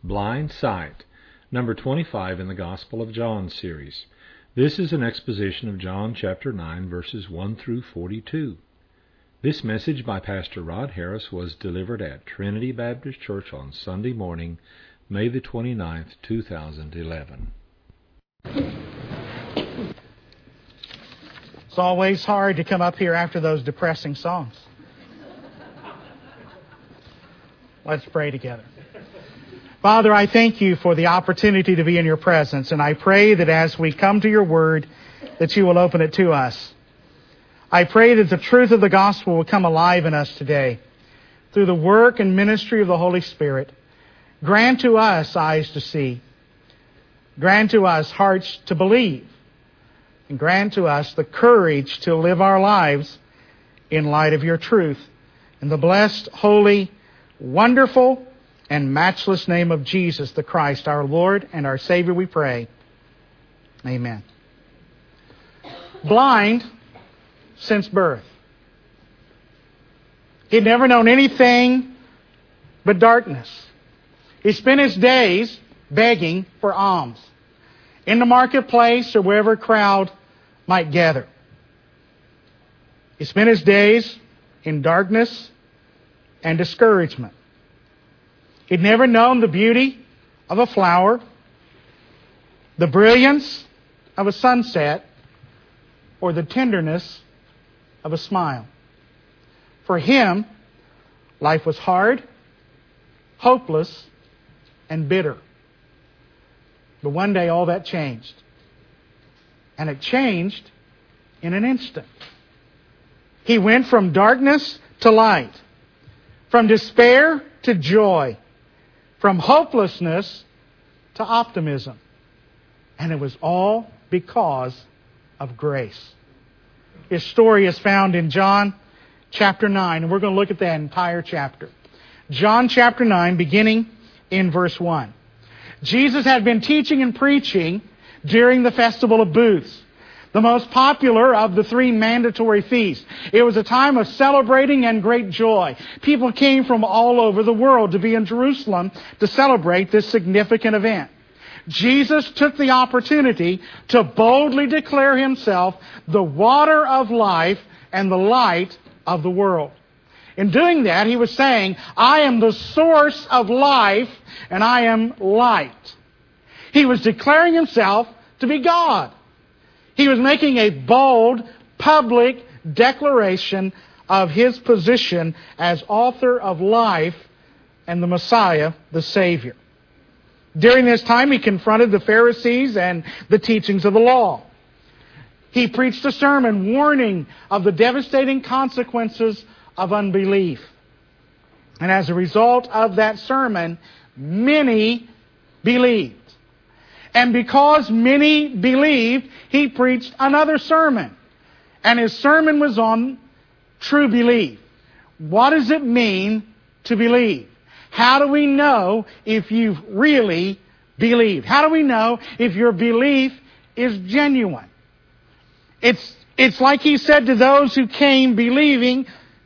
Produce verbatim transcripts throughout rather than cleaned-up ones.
Blind Sight, number twenty-five in the Gospel of John series. This is an exposition of John chapter nine, verses one through forty-two. This message by Pastor Rod Harris was delivered at Trinity Baptist Church on Sunday morning, May the twenty-ninth, two thousand eleven. It's always hard to come up here after those depressing songs. Let's pray together. Father, I thank you for the opportunity to be in your presence, and I pray that as we come to your word, that you will open it to us. I pray that the truth of the gospel will come alive in us today through the work and ministry of the Holy Spirit. Grant to us eyes to see. Grant to us hearts to believe. And grant to us the courage to live our lives in light of your truth. In the blessed, holy, wonderful, and matchless name of Jesus the Christ, our Lord and our Savior, we pray. Amen. Blind since birth. He'd never known anything but darkness. He spent his days begging for alms in the marketplace or wherever a crowd might gather. He spent his days in darkness and discouragement. He'd never known the beauty of a flower, the brilliance of a sunset, or the tenderness of a smile. For him, life was hard, hopeless, and bitter. But one day all that changed. And it changed in an instant. He went from darkness to light, from despair to joy, from hopelessness to optimism. And it was all because of grace. His story is found in John chapter nine, and we're going to look at that entire chapter. John chapter nine, beginning in verse one. Jesus had been teaching and preaching during the Festival of Booths, the most popular of the three mandatory feasts. It was a time of celebrating and great joy. People came from all over the world to be in Jerusalem to celebrate this significant event. Jesus took the opportunity to boldly declare himself the water of life and the light of the world. In doing that, he was saying, I am the source of life and I am light. He was declaring himself to be God. He was making a bold, public declaration of his position as author of life and the Messiah, the Savior. During this time, he confronted the Pharisees and the teachings of the law. He preached a sermon warning of the devastating consequences of unbelief. And as a result of that sermon, many believed. And because many believed, he preached another sermon. And his sermon was on true belief. What does it mean to believe? How do we know if you've really believed? How do we know if your belief is genuine? It's, it's like he said to those who came believing,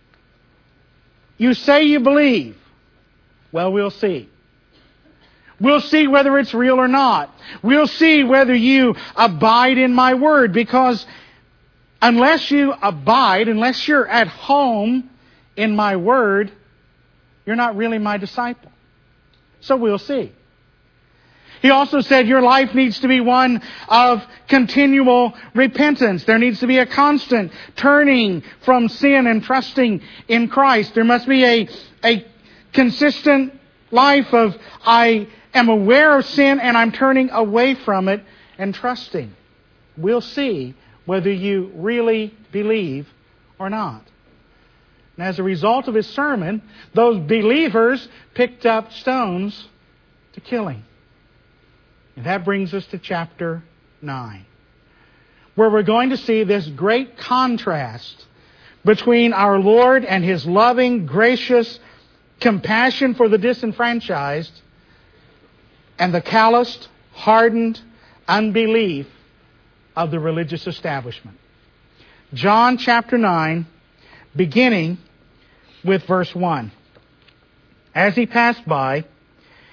you say you believe. Well, we'll see. We'll see whether it's real or not. We'll see whether you abide in my word, because unless you abide, unless you're at home in my word, you're not really my disciple. So we'll see. He also said your life needs to be one of continual repentance. There needs to be a constant turning from sin and trusting in Christ. There must be a, a consistent life of I am aware of sin and I'm turning away from it and trusting. We'll see whether you really believe or not. And as a result of his sermon, those believers picked up stones to kill him. And that brings us to chapter nine, where we're going to see this great contrast between our Lord and His loving, gracious compassion for the disenfranchised and the calloused, hardened unbelief of the religious establishment. John chapter nine, beginning with verse one. As he passed by,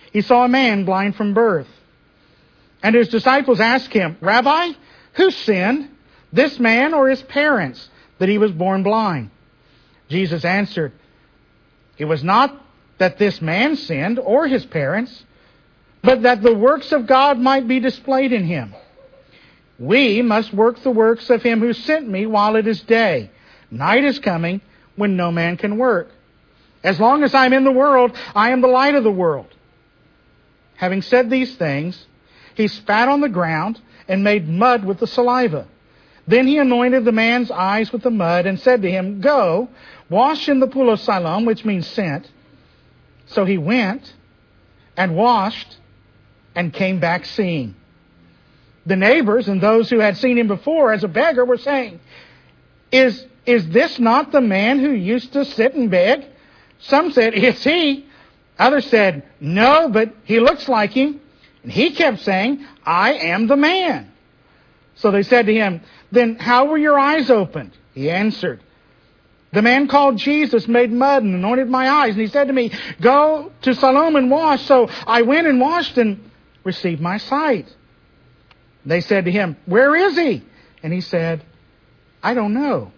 he saw a man blind from birth. And his disciples asked him, Rabbi, who sinned, this man or his parents, that he was born blind? Jesus answered, it was not that this man sinned or his parents, but that the works of God might be displayed in him. We must work the works of him who sent me while it is day. Night is coming when no man can work. As long as I am in the world, I am the light of the world. Having said these things, he spat on the ground and made mud with the saliva. Then he anointed the man's eyes with the mud and said to him, Go, wash in the pool of Siloam, which means sent. So he went and washed and came back seeing. The neighbors and those who had seen him before as a beggar were saying, Is, is this not the man who used to sit and beg? Some said, It's he. Others said, No, but he looks like him. And he kept saying, I am the man. So they said to him, Then how were your eyes opened? He answered, The man called Jesus made mud and anointed my eyes. And he said to me, Go to Siloam and wash. So I went and washed and received my sight. They said to him, Where is he? And he said, I don't know.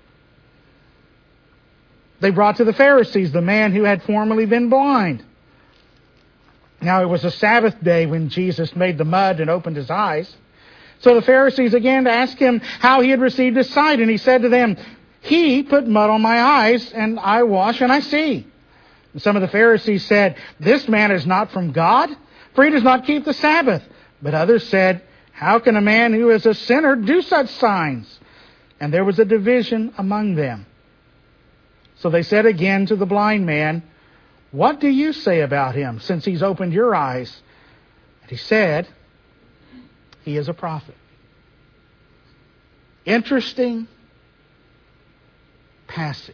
They brought to the Pharisees the man who had formerly been blind. Now it was a Sabbath day when Jesus made the mud and opened his eyes. So the Pharisees began to ask him how he had received his sight. And he said to them, He put mud on my eyes, and I wash and I see. And some of the Pharisees said, This man is not from God, for he does not keep the Sabbath. But others said, How can a man who is a sinner do such signs? And there was a division among them. So they said again to the blind man, What do you say about him, since he's opened your eyes? And he said, He is a prophet. Interesting passage.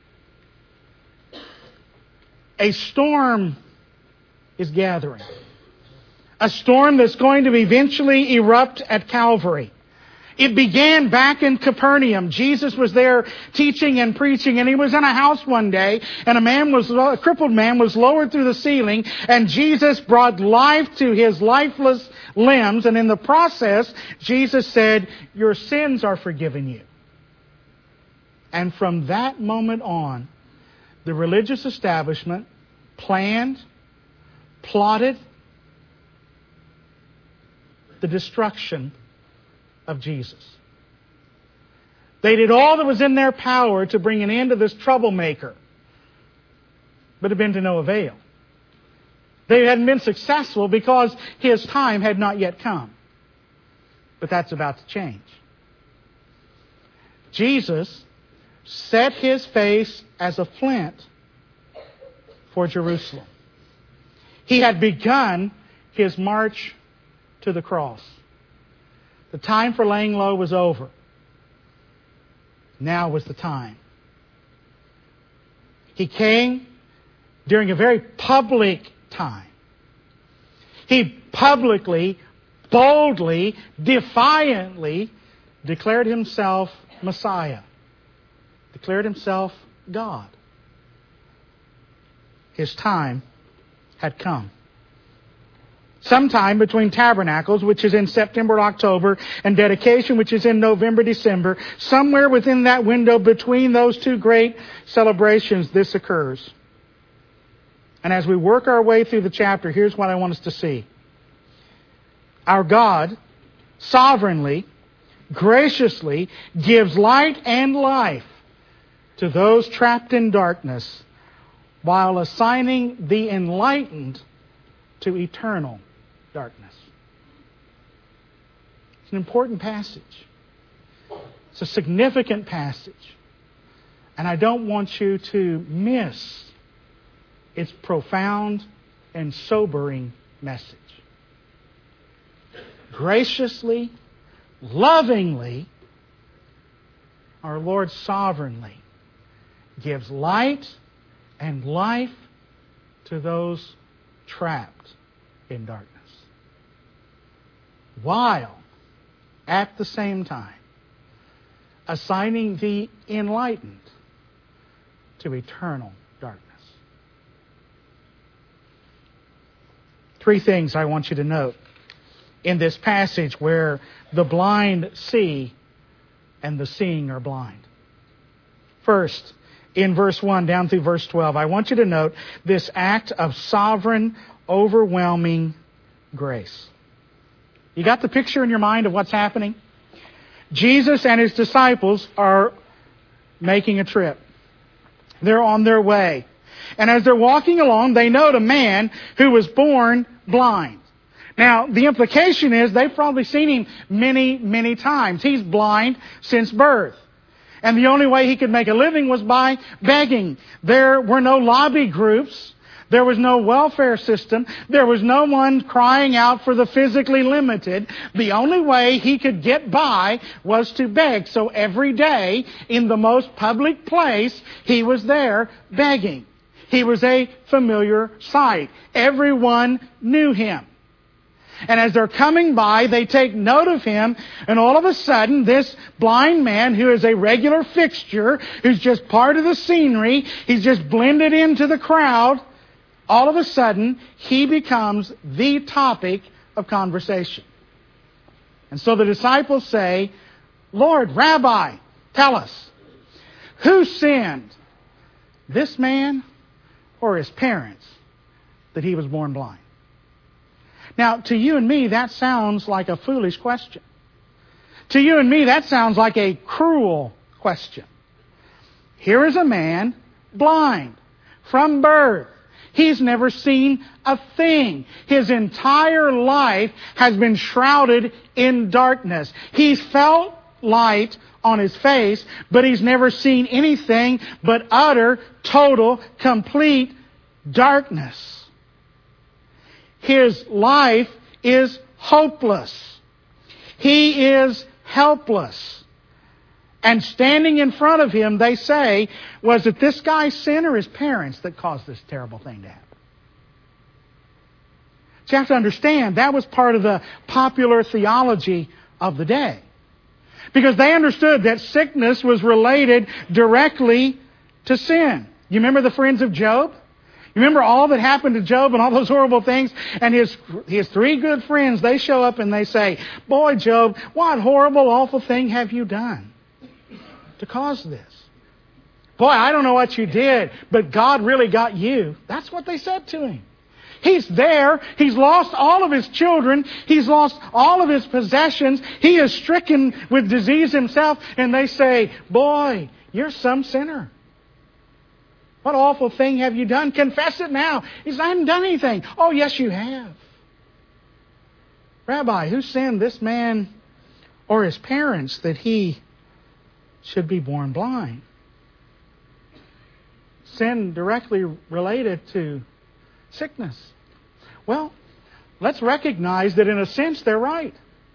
A storm is gathering. A storm that's going to eventually erupt at Calvary. It began back in Capernaum. Jesus was there teaching and preaching, and he was in a house one day, and a man was, a crippled man was lowered through the ceiling, and Jesus brought life to his lifeless limbs, and in the process, Jesus said, Your sins are forgiven you. And from that moment on, the religious establishment planned, plotted the destruction of Jesus. They did all that was in their power to bring an end to this troublemaker, but it had been to no avail. They hadn't been successful because his time had not yet come. But that's about to change. Jesus set his face as a flint for Jerusalem. He had begun his march to the cross. The time for laying low was over. Now was the time. He came during a very public time. He publicly, boldly, defiantly declared himself Messiah. Declared himself God. His time had come. Sometime between Tabernacles, which is in September, October, and Dedication, which is in November, December, somewhere within that window between those two great celebrations, this occurs. And as we work our way through the chapter, here's what I want us to see. Our God sovereignly, graciously gives light and life to those trapped in darkness, while assigning the enlightened to eternal darkness. It's an important passage. It's a significant passage. And I don't want you to miss its profound and sobering message. Graciously, lovingly, our Lord sovereignly gives light and life to those trapped in darkness, while at the same time assigning the enlightened to eternal darkness. Three things I want you to note in this passage where the blind see and the seeing are blind. First, in verse one down through verse twelve, I want you to note this act of sovereign, overwhelming grace. You got the picture in your mind of what's happening? Jesus and His disciples are making a trip. They're on their way. And as they're walking along, they note a man who was born blind. Now, the implication is they've probably seen him many, many times. He's blind since birth. And the only way he could make a living was by begging. There were no lobby groups. There was no welfare system. There was no one crying out for the physically limited. The only way he could get by was to beg. So every day, in the most public place, he was there begging. He was a familiar sight. Everyone knew him. And as they're coming by, they take note of him, and all of a sudden, this blind man, who is a regular fixture, who's just part of the scenery, he's just blended into the crowd, all of a sudden, he becomes the topic of conversation. And so the disciples say, Lord, Rabbi, tell us, who sinned, this man or his parents, that he was born blind? Now, to you and me, that sounds like a foolish question. To you and me, that sounds like a cruel question. Here is a man blind from birth. He's never seen a thing. His entire life has been shrouded in darkness. He's felt light on his face, but he's never seen anything but utter, total, complete darkness. His life is hopeless. He is helpless. And standing in front of him, they say, was it this guy's sin or his parents that caused this terrible thing to happen? So you have to understand, that was part of the popular theology of the day. Because they understood that sickness was related directly to sin. You remember the friends of Job? You remember all that happened to Job and all those horrible things? And his his three good friends, they show up and they say, boy, Job, what horrible, awful thing have you done to cause this? Boy, I don't know what you did, but God really got you. That's what they said to him. He's there. He's lost all of his children. He's lost all of his possessions. He is stricken with disease himself. And they say, boy, you're some sinner. What awful thing have you done? Confess it now. He says, I haven't done anything. Oh, yes, you have. Rabbi, who sinned, this man or his parents, that he should be born blind? Sin directly related to sickness. Well, let's recognize that in a sense they're right.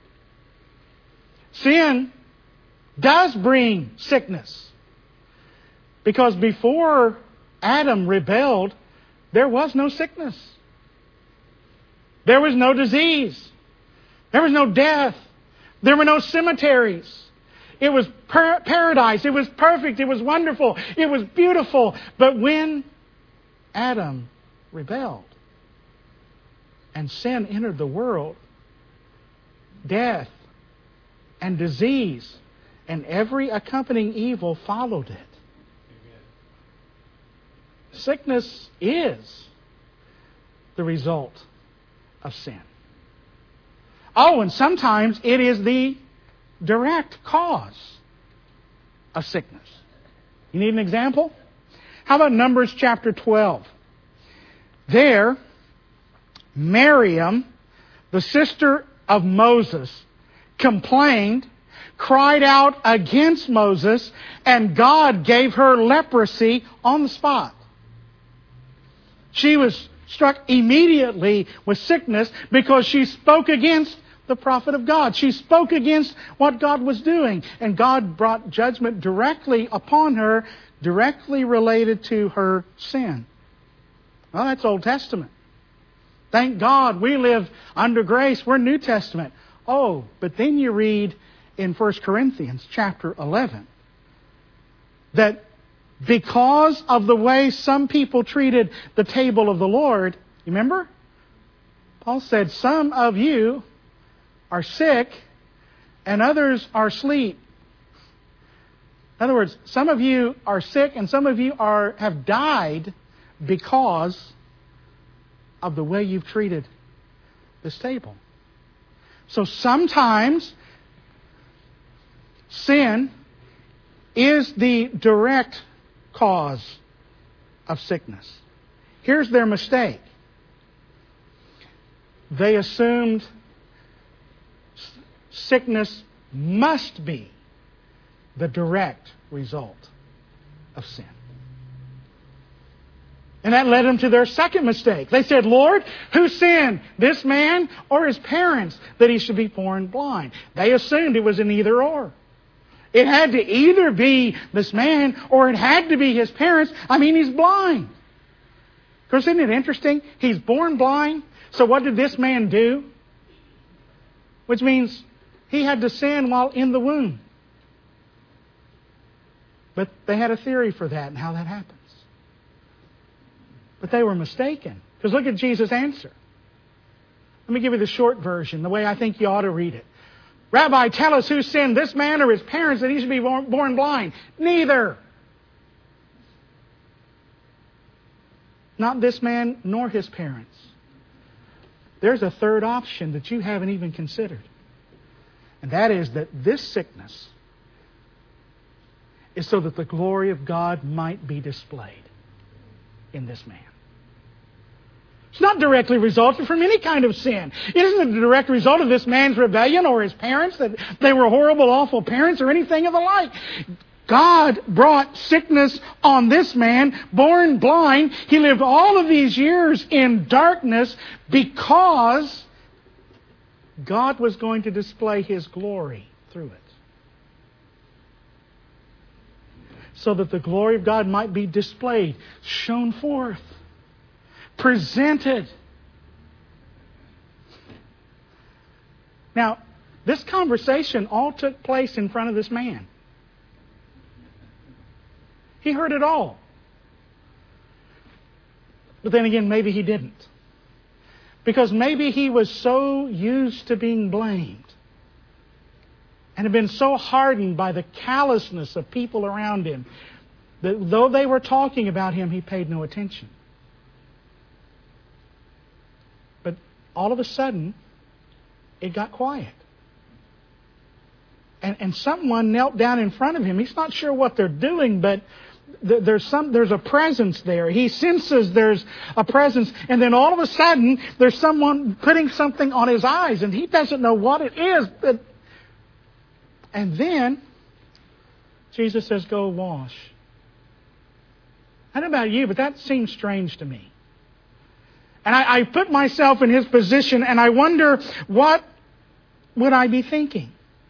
Sin does bring sickness. Because before Adam rebelled, there was no sickness. There was no disease. There was no death. There were no cemeteries. It was per- paradise. It was perfect. It was wonderful. It was beautiful. But when Adam rebelled and sin entered the world, death and disease and every accompanying evil followed it. Sickness is the result of sin. Oh, and sometimes it is the direct cause of sickness. You need an example? How about Numbers chapter twelve? There, Miriam, the sister of Moses, complained, cried out against Moses, and God gave her leprosy on the spot. She was struck immediately with sickness because she spoke against the prophet of God. She spoke against what God was doing. And God brought judgment directly upon her, directly related to her sin. Well, that's Old Testament. Thank God we live under grace. We're New Testament. Oh, but then you read in First Corinthians chapter eleven that because of the way some people treated the table of the Lord, you remember? Paul said, some of you are sick and others are asleep. In other words, some of you are sick and some of you are have died because of the way you've treated this table. So sometimes sin is the direct cause of sickness. Here's their mistake. They assumed sickness must be the direct result of sin. And that led them to their second mistake. They said, Lord, who sinned, this man or his parents, that he should be born blind? They assumed it was an either or. It had to either be this man or it had to be his parents. I mean, he's blind. Of course, isn't it interesting? He's born blind. So what did this man do? Which means he had to sin while in the womb. But they had a theory for that and how that happens. But they were mistaken. Because look at Jesus' answer. Let me give you the short version, the way I think you ought to read it. Rabbi, tell us who sinned, this man or his parents, that he should be born, born blind? Neither. Not this man nor his parents. There's a third option that you haven't even considered. And that is that this sickness is so that the glory of God might be displayed in this man. It's not directly resulted from any kind of sin. It isn't a direct result of this man's rebellion or his parents, that they were horrible, awful parents or anything of the like. God brought sickness on this man, born blind. He lived all of these years in darkness because God was going to display His glory through it. So that the glory of God might be displayed, shown forth, presented. Now, this conversation all took place in front of this man. He heard it all. But then again, maybe he didn't. Because maybe he was so used to being blamed and had been so hardened by the callousness of people around him that though they were talking about him, he paid no attention. But all of a sudden, it got quiet. And, and someone knelt down in front of him. He's not sure what they're doing, but there's some there's a presence there. He senses there's a presence, and then all of a sudden there's someone putting something on his eyes, and he doesn't know what it is. But and then Jesus says, "Go wash." I don't know about you, but that seems strange to me. And I, I put myself in his position, and I wonder, what would I be thinking?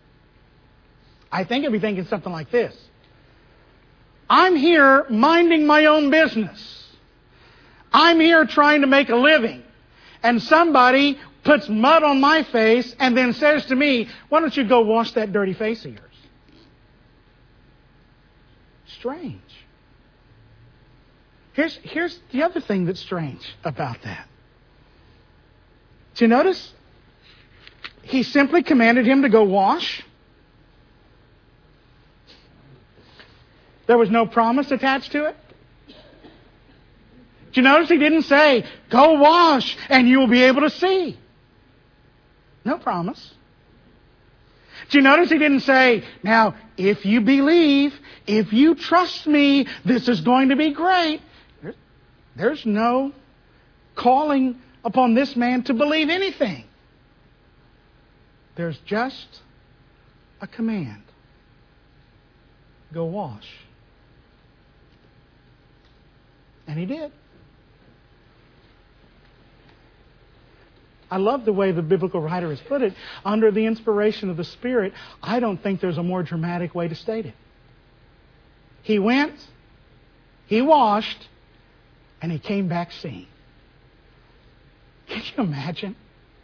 I think I'd be thinking something like this. I'm here minding my own business. I'm here trying to make a living. And somebody puts mud on my face and then says to me, why don't you go wash that dirty face of yours? Strange. Here's, here's the other thing that's strange about that. Do you notice? He simply commanded him to go wash. There was no promise attached to it. Do you notice he didn't say, go wash and you will be able to see? No promise. Do you notice he didn't say, now, if you believe, if you trust me, this is going to be great. There's no calling upon this man to believe anything. There's just a command. Go wash. And he did. I love the way the biblical writer has put it. Under the inspiration of the Spirit, I don't think there's a more dramatic way to state it. He went, he washed, and he came back seeing. Can you imagine?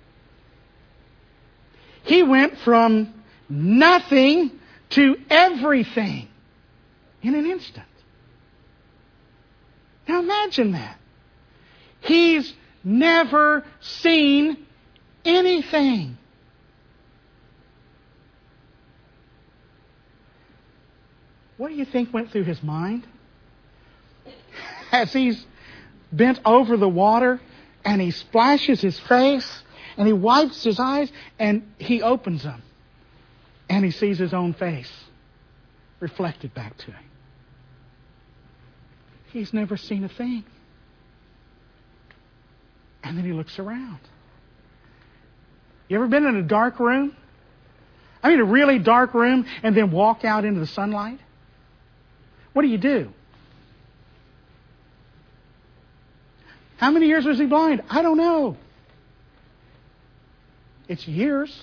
He went from nothing to everything in an instant. Now imagine that. He's never seen anything. What do you think went through his mind as he's bent over the water and he splashes his face and he wipes his eyes and he opens them and he sees his own face reflected back to him? He's never seen a thing. And then he looks around. You ever been in a dark room? I mean, a really dark room, and then walk out into the sunlight? What do you do? How many years was he blind? I don't know. It's years.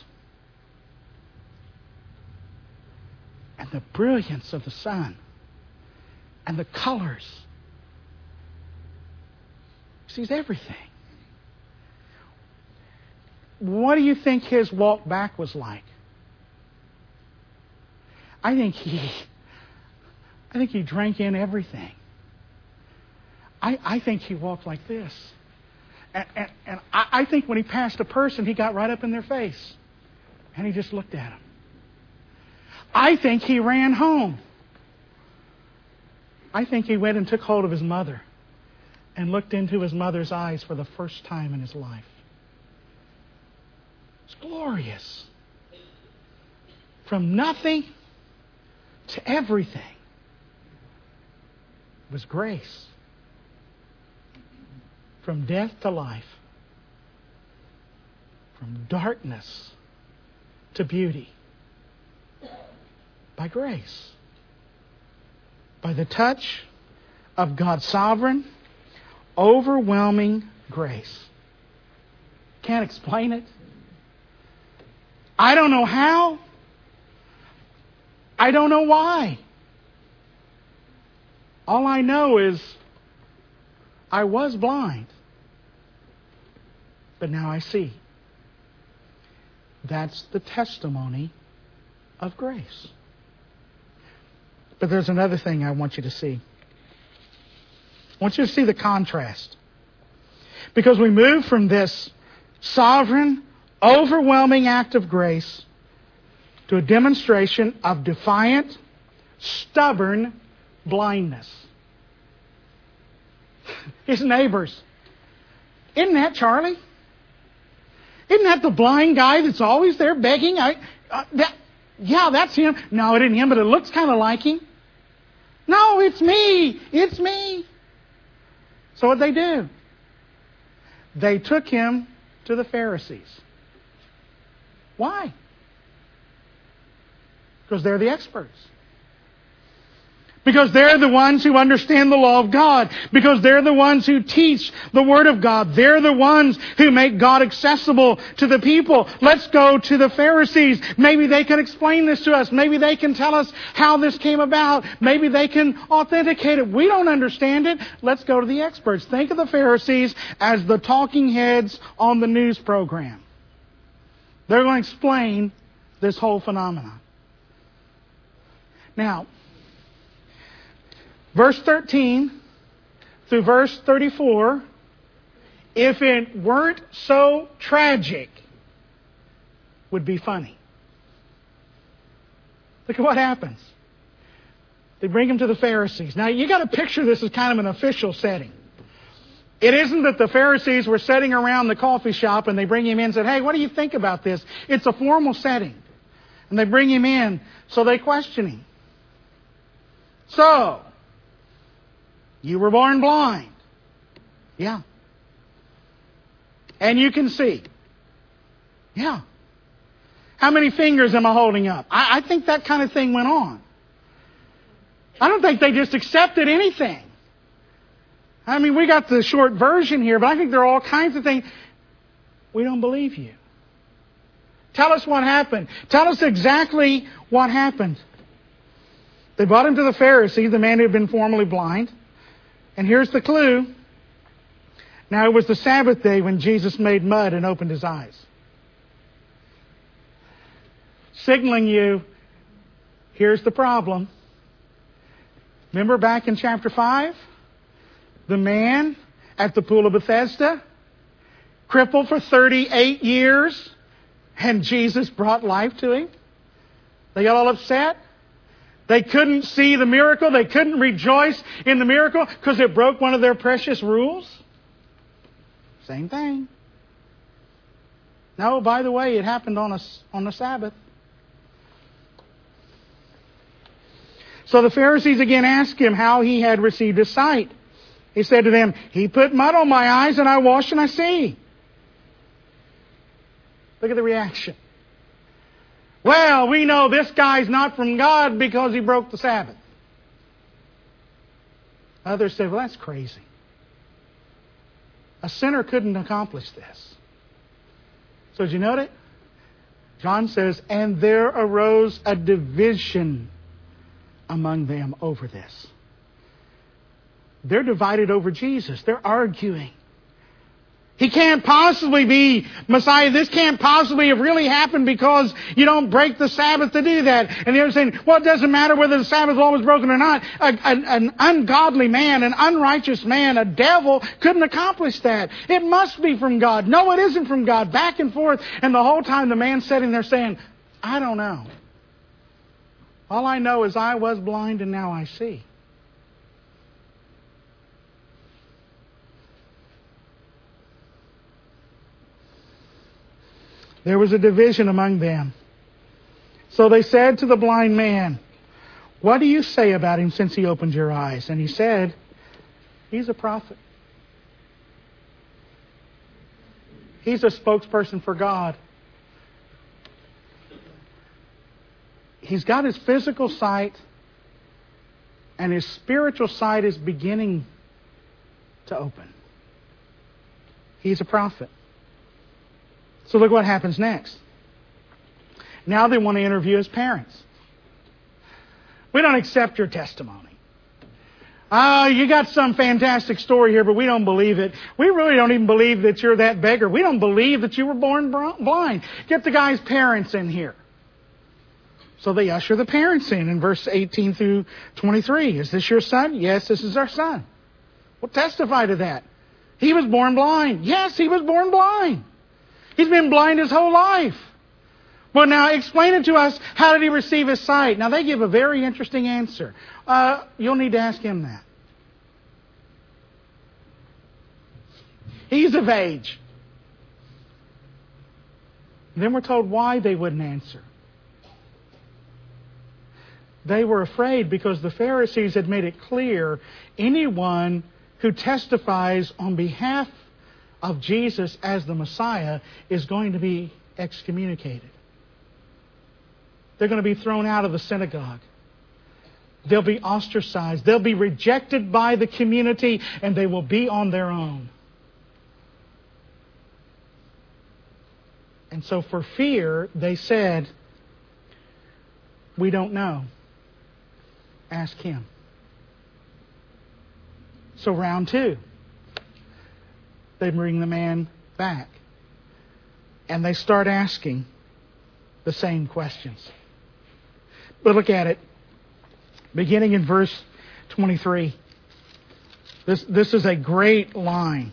And the brilliance of the sun and the colors. He sees everything. What do you think his walk back was like? I think he I think he drank in everything. I, I think he walked like this. And, and, and I, I think when he passed a person, he got right up in their face. And he just looked at them. I think he ran home. I think he went and took hold of his mother and looked into his mother's eyes for the first time in his life. It's glorious. From nothing to everything was grace. From death to life. From darkness to beauty. By grace. By the touch of God's sovereign, overwhelming grace. Can't explain it. I don't know how. I don't know why. All I know is I was blind, but now I see. That's the testimony of grace. But there's another thing I want you to see. I want you to see the contrast. Because we move from this sovereign, overwhelming act of grace to a demonstration of defiant, stubborn blindness. His neighbors. Isn't that Charlie? Isn't that the blind guy that's always there begging? I, uh, that, yeah, that's him. No, it isn't him, but it looks kind of like him. No, it's me. It's me. So what'd they do? They took him to the Pharisees. Why? Because they're the experts. Because they're the ones who understand the law of God. Because they're the ones who teach the Word of God. They're the ones who make God accessible to the people. Let's go to the Pharisees. Maybe they can explain this to us. Maybe they can tell us how this came about. Maybe they can authenticate it. We don't understand it. Let's go to the experts. Think of the Pharisees as the talking heads on the news program. They're going to explain this whole phenomenon. Now, verse thirteen through verse thirty-four, if it weren't so tragic, would be funny. Look at what happens. They bring him to the Pharisees. Now, you got to picture this as kind of an official setting. It isn't that the Pharisees were sitting around the coffee shop and they bring him in and said, hey, what do you think about this? It's a formal setting. And they bring him in, so they question him. So, you were born blind. Yeah. And you can see. Yeah. How many fingers am I holding up? I, I think that kind of thing went on. I don't think they just accepted anything. I mean, we got the short version here, but I think there are all kinds of things. We don't believe you. Tell us what happened. Tell us exactly what happened. They brought him to the Pharisee, the man who had been formerly blind. And here's the clue. Now it was the Sabbath day when Jesus made mud and opened his eyes. Signaling you, here's the problem. Remember back in chapter five? The man at the pool of Bethesda? crippled for thirty-eight years, and Jesus brought life to him. They got all upset. They couldn't see the miracle. They couldn't rejoice in the miracle because it broke one of their precious rules. Same thing. No, by the way, it happened on a, on the Sabbath. So the Pharisees again asked him how he had received his sight. He said to them, He put mud on my eyes and I wash and I see. Look at the reaction. Well, we know this guy's not from God because he broke the Sabbath. Others said, well, that's crazy. A sinner couldn't accomplish this. So did you note it? John says, and there arose a division among them over this. They're divided over Jesus. They're arguing. He can't possibly be Messiah. This can't possibly have really happened because you don't break the Sabbath to do that. And the other saying, well, it doesn't matter whether the Sabbath law was broken or not. A, a, an ungodly man, an unrighteous man, a devil couldn't accomplish that. It must be from God. No, it isn't from God. Back and forth. And the whole time the man's sitting there saying, I don't know. All I know is I was blind and now I see. There was a division among them. So they said to the blind man, what do you say about him since he opened your eyes? And he said, he's a prophet. He's a spokesperson for God. He's got his physical sight, and his spiritual sight is beginning to open. He's a prophet. So look what happens next. Now they want to interview his parents. We don't accept your testimony. Oh, you got some fantastic story here, but we don't believe it. We really don't even believe that you're that beggar. We don't believe that you were born blind. Get the guy's parents in here. So they usher the parents in in verse eighteen through twenty-three. Is this your son? Yes, this is our son. Well, testify to that. He was born blind. Yes, he was born blind. He's been blind his whole life. Well, now explain it to us. How did he receive his sight? Now they give a very interesting answer. Uh, you'll need to ask him that. He's of age. Then we're told why they wouldn't answer. They were afraid because the Pharisees had made it clear anyone who testifies on behalf of Jesus as the Messiah is going to be excommunicated. They're going to be thrown out of the synagogue. They'll be ostracized. They'll be rejected by the community, and they will be on their own. And so for fear, they said, we don't know. Ask him. So round two. They bring the man back. And they start asking the same questions. But look at it. Beginning in verse twenty-three. This, this is a great line.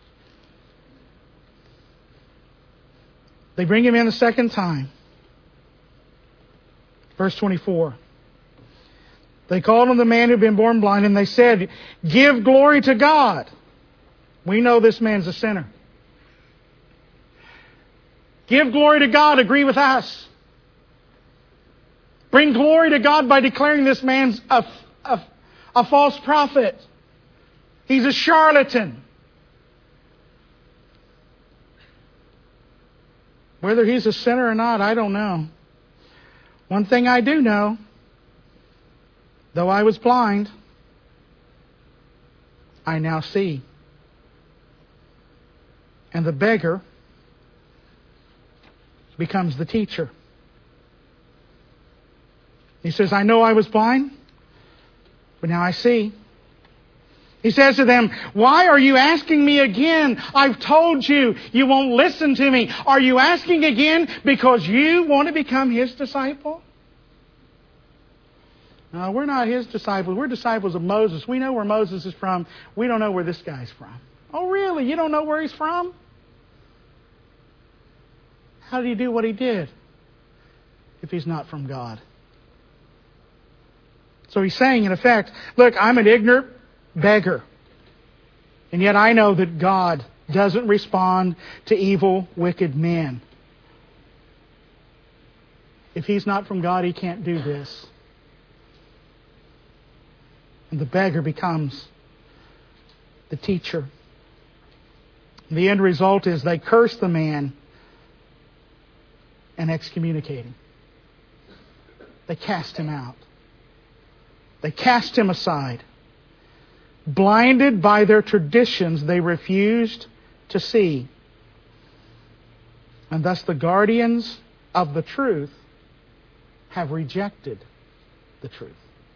They bring him in a second time. Verse twenty-four. They called on the man who had been born blind, and they said, give glory to God. We know this man's a sinner. Give glory to God. Agree with us. Bring glory to God by declaring this man's a, a, a false prophet. He's a charlatan. Whether he's a sinner or not, I don't know. One thing I do know, though I was blind, I now see. And the beggar becomes the teacher. He says, I know I was blind, but now I see. He says to them, why are you asking me again? I've told you, you won't listen to me. Are you asking again because you want to become his disciple? No, we're not his disciples. We're disciples of Moses. We know where Moses is from. We don't know where this guy's from. Oh, really? You don't know where he's from? How did he do what he did if he's not from God? So he's saying, in effect, look, I'm an ignorant beggar. And yet I know that God doesn't respond to evil, wicked men. If he's not from God, he can't do this. And the beggar becomes the teacher. The end result is they curse the man and excommunicate him. They cast him out. They cast him aside. Blinded by their traditions, they refused to see. And thus the guardians of the truth have rejected the truth.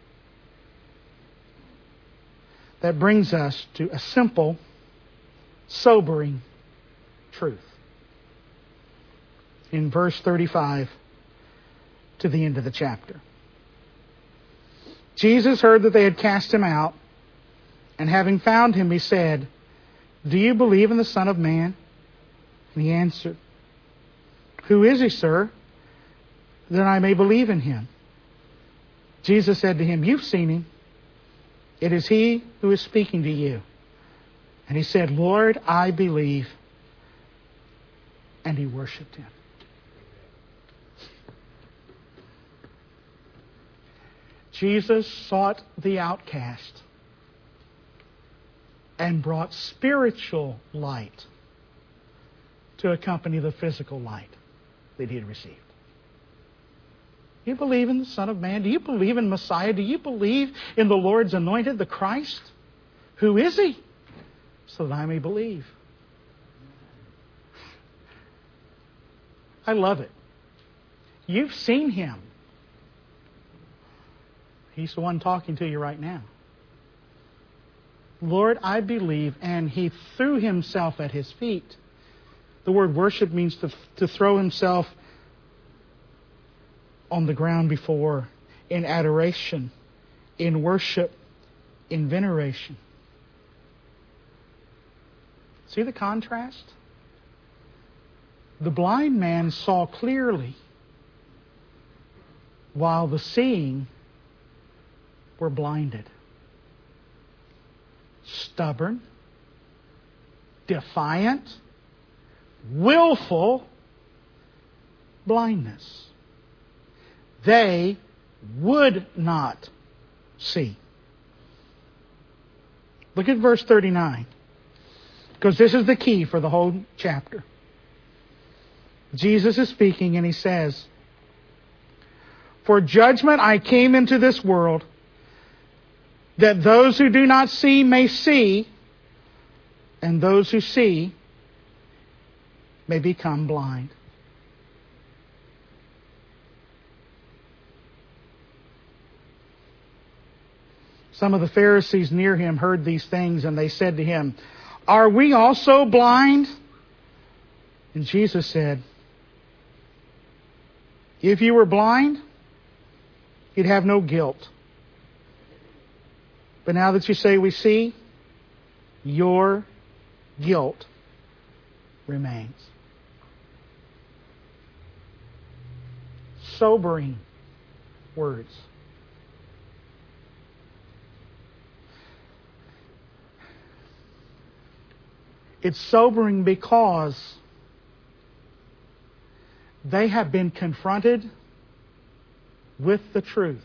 That brings us to a simple, sobering truth. In verse thirty-five to the end of the chapter. Jesus heard that they had cast him out, and having found him, he said, "Do you believe in the Son of Man?" And he answered, "Who is he, sir, that I may believe in him?" Jesus said to him, "You've seen him. It is he who is speaking to you." And he said, "Lord, I believe." And he worshipped him. Jesus sought the outcast and brought spiritual light to accompany the physical light that he had received. Do you believe in the Son of Man? Do you believe in Messiah? Do you believe in the Lord's anointed, the Christ? Who is he? So that I may believe. I love it. You've seen him. He's the one talking to you right now. Lord, I believe, and he threw himself at his feet. The word worship means to, to throw himself on the ground before, in adoration, in worship, in veneration. See the contrast? The blind man saw clearly, while the seeing were blinded. Stubborn, defiant, willful blindness. They would not see. Look at verse thirty-nine. Because this is the key for the whole chapter. Jesus is speaking and he says, "For judgment I came into this world, that those who do not see may see, and those who see may become blind." Some of the Pharisees near him heard these things, and they said to him, "Are we also blind?" And Jesus said, "If you were blind, you'd have no guilt. But now that you say we see, your guilt remains." Sobering words. It's sobering because they have been confronted with the truth,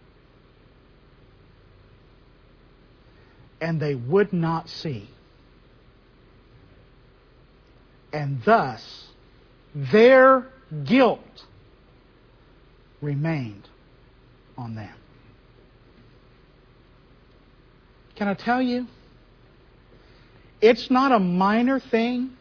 and they would not see. And thus, their guilt remained on them. Can I tell you? It's not a minor thing.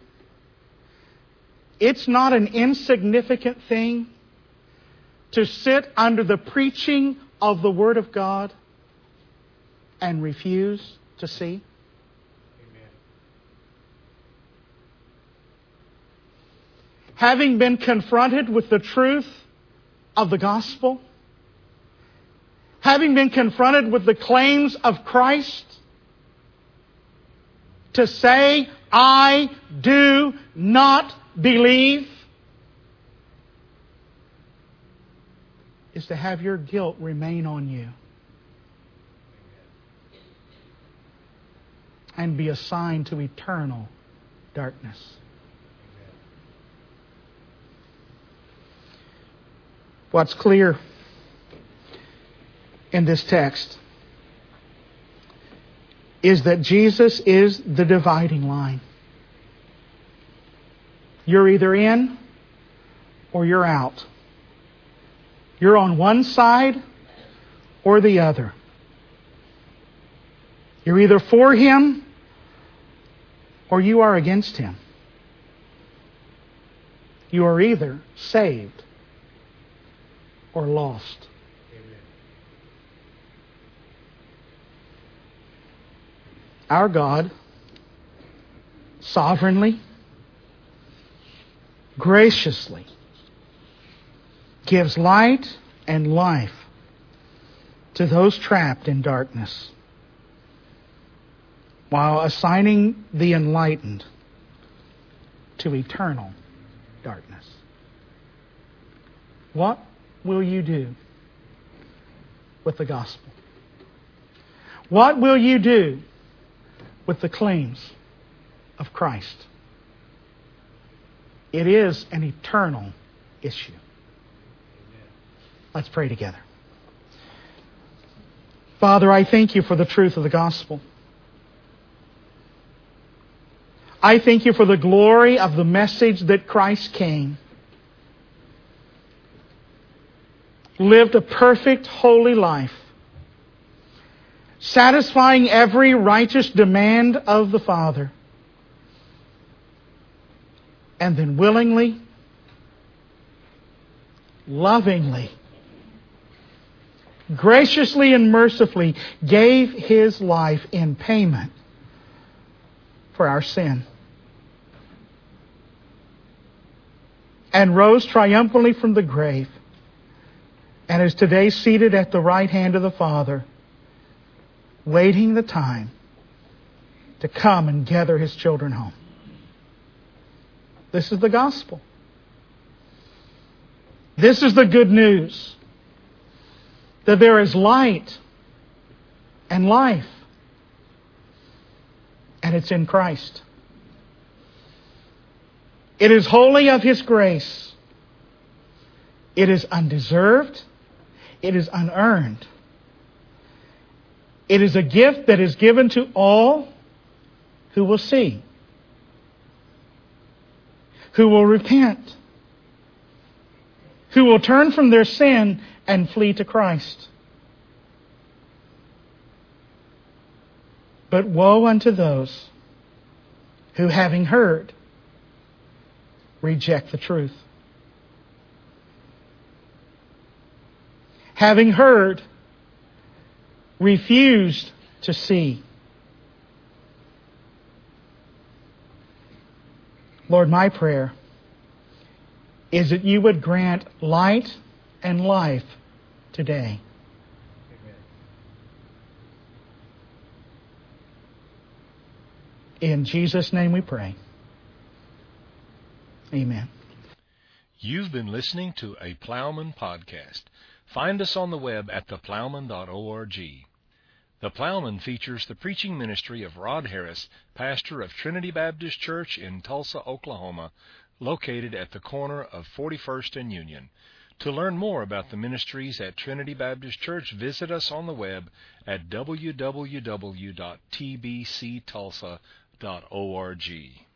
It's not an insignificant thing to sit under the preaching of the Word of God and refuse to see. Amen. Having been confronted with the truth of the gospel, having been confronted with the claims of Christ, to say, "I do not believe," is to have your guilt remain on you and be assigned to eternal darkness. What's clear in this text is that Jesus is the dividing line. You're either in or you're out. You're on one side or the other. You're either for Him or you are against Him. You are either saved or lost. Our God sovereignly, graciously gives light and life to those trapped in darkness, while assigning the enlightened to eternal darkness. What will you do with the gospel? What will you do with the claims of Christ? It is an eternal issue. Let's pray together. Father, I thank You for the truth of the gospel. I thank You for the glory of the message that Christ came, lived a perfect, holy life, satisfying every righteous demand of the Father, and then willingly, lovingly, graciously and mercifully gave His life in payment for our sin, and rose triumphantly from the grave, and is today seated at the right hand of the Father, waiting the time to come and gather His children home. This is the gospel. This is the good news, that there is light and life, and it's in Christ. It is wholly of His grace. It is undeserved. It is unearned. It is a gift that is given to all who will see, who will repent, who will turn from their sin and flee to Christ. But woe unto those who, having heard, reject the truth. Having heard, refused to see. Lord, my prayer is that You would grant light and life today. In Jesus' name we pray. Amen. You've been listening to a Plowman podcast. Find us on the web at the plowman dot org. The Plowman features the preaching ministry of Rod Harris, pastor of Trinity Baptist Church in Tulsa, Oklahoma, located at the corner of forty-first and Union. To learn more about the ministries at Trinity Baptist Church, visit us on the web at w w w dot t b c tulsa dot org.